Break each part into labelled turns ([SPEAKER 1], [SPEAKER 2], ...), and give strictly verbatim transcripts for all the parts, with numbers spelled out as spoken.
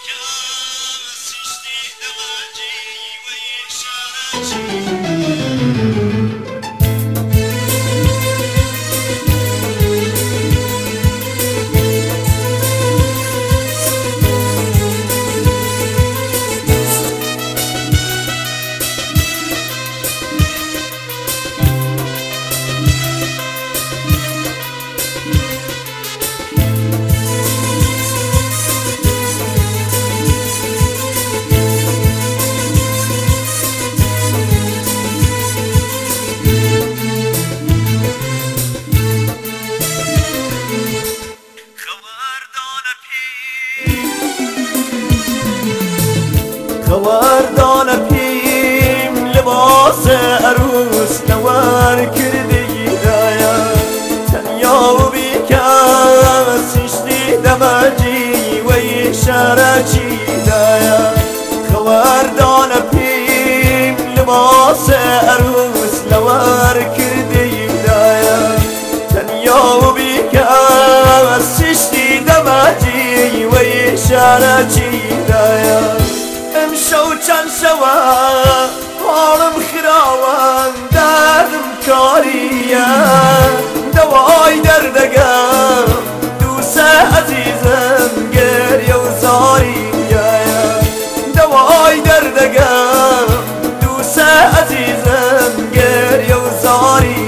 [SPEAKER 1] خواردان پیم لباس عروس نوار کردی دایا تنیا و بیکس ششتی دمجی و اشاره چی دایا خواردان پیم لباس عروس نوار کردی دایا تنیا و بیکس ششتی دمجی و اشاره چی دایا امشو چند شوا حالم خراوان دردم کاریه دوای دردگم دوست عزیزم گریه و زاریه دوای دردگم دوست عزیزم گریه و زاریه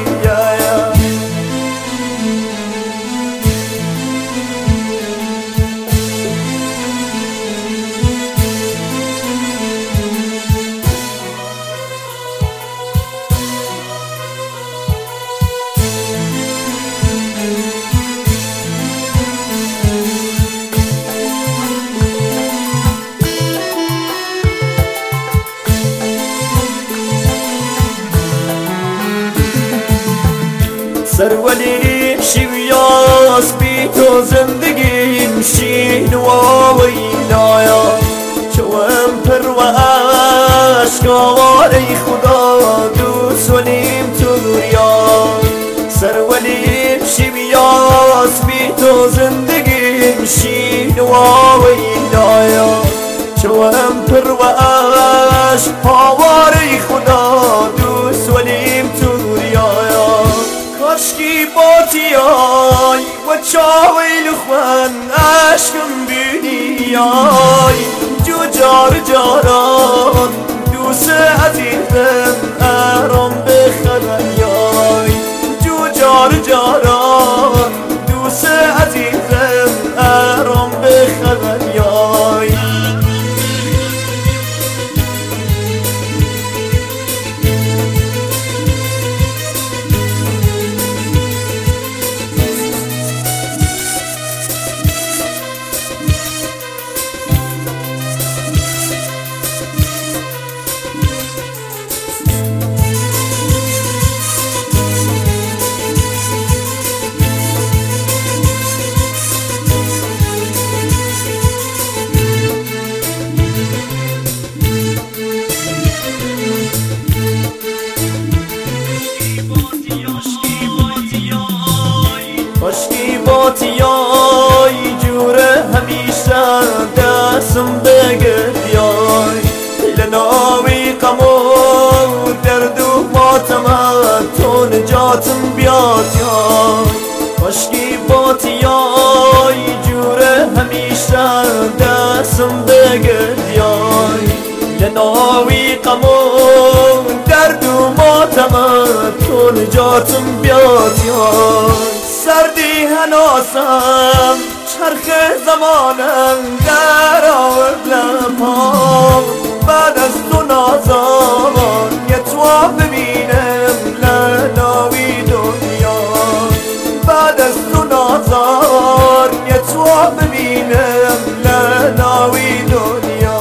[SPEAKER 1] سرولي شوياس بيتو زندگي مشين وويلايا شوام پرواش كواري خدا دوس وليم توريا سرولي شوياس بيتو زندگي مشين وويلايا شوام پرواش كواري خدا دوس وليم توريا عشقی باتیای و چاوی لخوان عشقم بینیای جو جار جاران دوست عزیزم ارام بخدایای جو جار جاران دوست عزیزم ارام بخدایای عشقی باتیای جوره همیشه دستم بگردیای لناوی قمو درد و ماتم تو نجاتم بیاتیای عشقی باتیای جوره همیشه دستم بگردیای لناوی قمو درد و ماتم تو نجاتم بیاتیای سردی هناسم چرخ زمانم در آورد لپام بعد از تو نازان یه تو ببینم لناوی دنیا بعد از تو نازان یه تو ببینم لناوی دنیا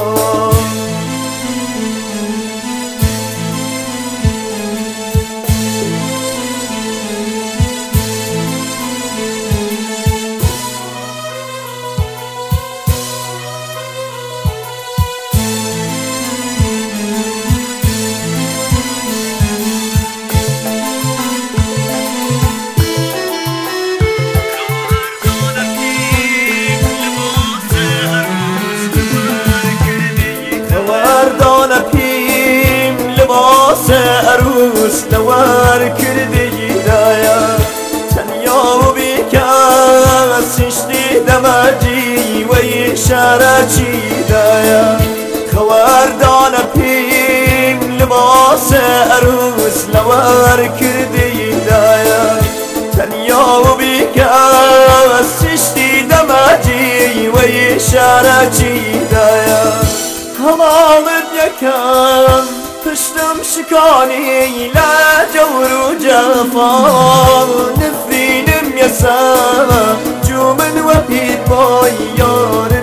[SPEAKER 1] عروس نوار کردی دایا تنیا و بیکاس شتی دماجی و اشاره چی دایا خواردان پیم لباس عروس نوار کردی دایا تنیا و بیکاس شتی دماجی و اشاره چی دایا هەڵاڵت یەکەم پشتم شکانی لا جور و جەفا نفرینم یەسا جو من وەپیت بۆی یار